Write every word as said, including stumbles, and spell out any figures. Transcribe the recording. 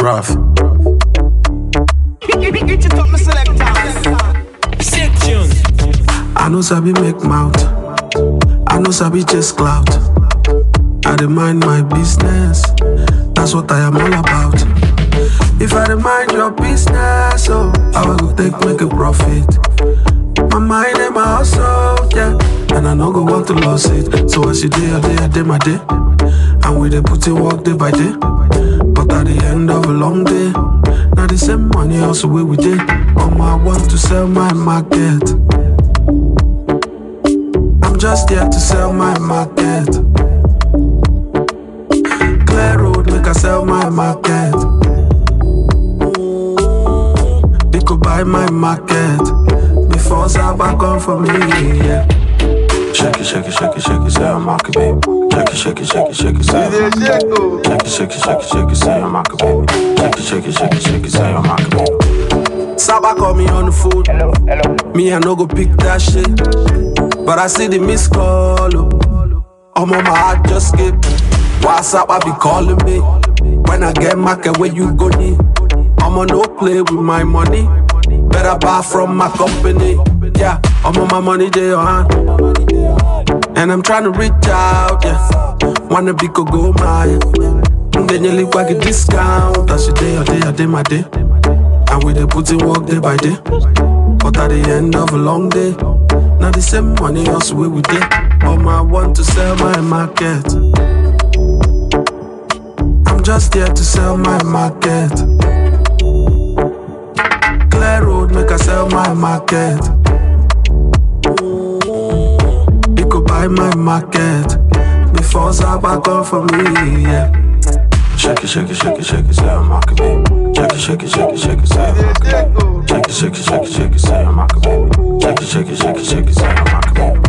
Rough. I know sabi make mouth. I know sabi chase clout. I dey mind my business. That's what I am all about. If I dey mind your business, oh, how I go take make a profit? My mind and my hustle, yeah. And I no go want to lose it. So as you day, a day, a day, my day. And we dey put in work day by day. But at the end of a long day, now the same money also where we did. Um, I want to sell my market. I'm just here to sell my market. Clear road, make I sell my market. They could buy my market before Saba come for me, yeah. Shake it, shake it, shake it, shake it, sell market, baby. Shake it, shake it, shake it, shake it, sell market. Shake it, shake it, shake it, shake it, sell market, baby. Shake it, shake it, shake it, shake it, sell market, baby. Saba call me on the phone. Hello, hello. Me, I no go pick that shit. But I see the missed call, oh. I'm on my heart just skip. WhatsApp, I be calling me. When I get market, where you go need? I'm on no play with my money. Better buy from my company. Yeah, I'm on my money, they on. And I'm trying to reach out, yeah. Wanna be go go my. Then you live like a discount. That's your day, a day, a day, my day. And we dey put in work day by day. But at the end of a long day, now the same money also where we did. Um, I want to sell my market. I'm just here to sell my market. Clear road, make I sell my market. You could buy my market before Saba come for me, yeah. Shake it, shake it, shake it, shake it, sell market, baby. Shake it, shake it, shake it, shake it, sell market, baby. Shake it, shake it, shake it, shake it, sell market, baby. Shake it, shake it, shake it, shake it, sell market, baby.